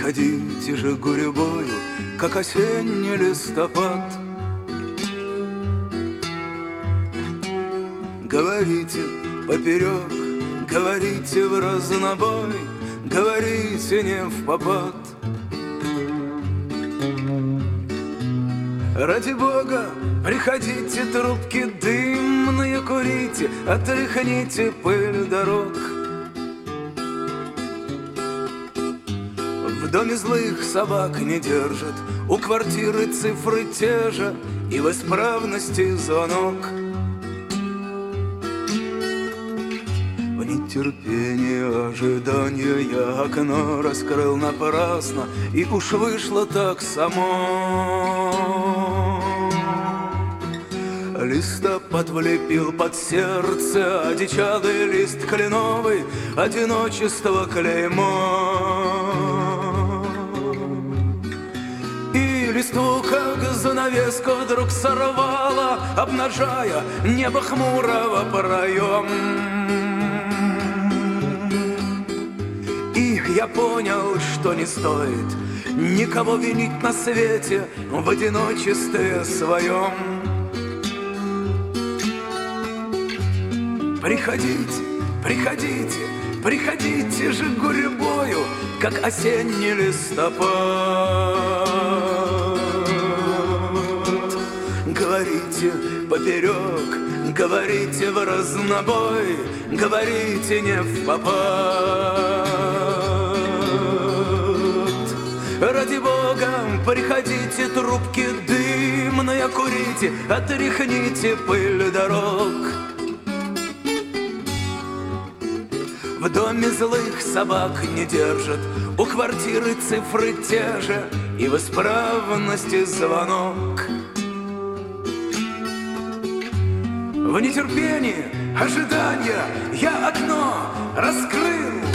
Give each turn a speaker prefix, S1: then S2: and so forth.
S1: приходите же гурьбою, как осенний листопад. Говорите поперек, говорите в разнобой, говорите не впопад. Ради Бога, приходите, трубки дымные курите, отряхните пыль дорог. В доме злых собак не держат, у квартиры цифры те же, и в исправности звонок. В нетерпении ожидания я окно раскрыл напрасно, и уж вышло так само. Листопад влепил под сердце одичалый лист кленовый, одиночество клеймо. И листву, как занавеску, вдруг сорвало, обнажая небо хмурого проем. И я понял, что не стоит никого винить на свете в одиночестве своем. Приходите, приходите, приходите же гурьбою, как осенний листопад. Говорите поперек, говорите в разнобой, говорите не впопад. Ради Бога, приходите, трубки дымные курите, отряхните пыль дорог. В доме злых собак не держат, у квартиры цифры те же, и в исправности звонок. В нетерпении ожидания я окно раскрыл